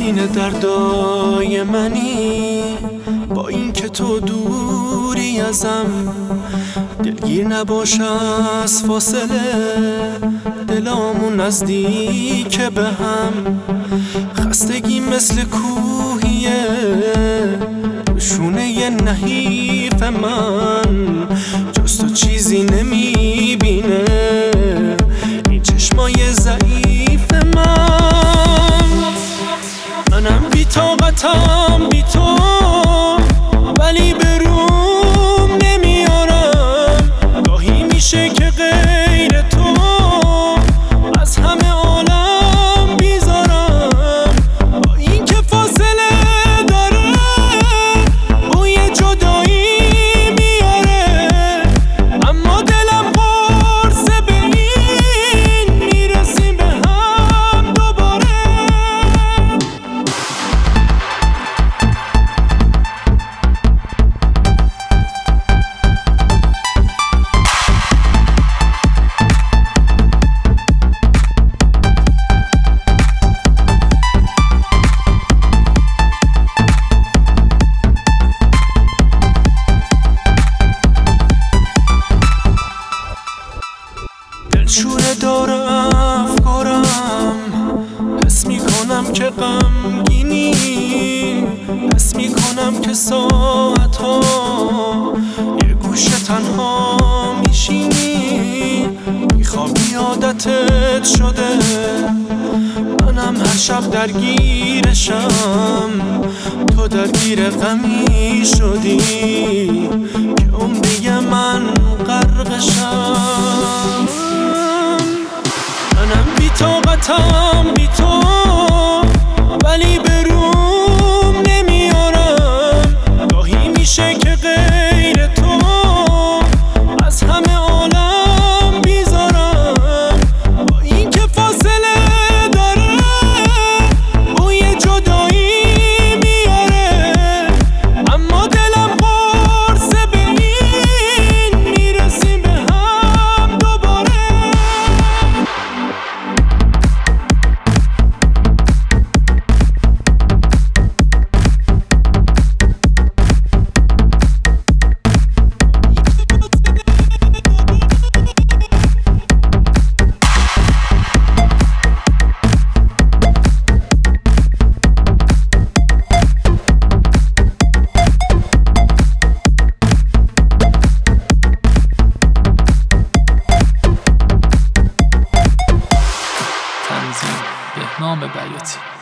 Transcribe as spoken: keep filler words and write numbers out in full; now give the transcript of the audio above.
سینه دردای منی، با این که تو دوری ازم. دلگیر نباش از فاصله، دلامون نزدیک به هم. خستگی مثل کوهیه شونه نحیف من، جز تو چیزی نمیبینه این چشمای ضعیف من. منم بی طاقتم بی تو، ولی به روم نمیارم. گاهی میشه که غیر تو از همه عالم بیزارم. با این که فاصله داره بوی جدایی میاره، اما دلم قرصه به این میرسیم به هم دوباره. دلشوره داره افکارم، حس میکنم که غمگینی، حس میکنم که ساعت ها یه گوشه تنها میشینی. میخوابی عادتت شده، منم هر شب درگیرشم. تو درگیر غمی شدی که عمری من غرقشم. منم بی طاقتم بی تو، ولی به روم نمیارم. گاهی میشه که غیر تو از همه عالم بیزارم. با این که فاصله داره بوی جدایی میاره، اما دلم قرصه به این میرسیم به هم دوباره. تنظیم بهنام بیاتی.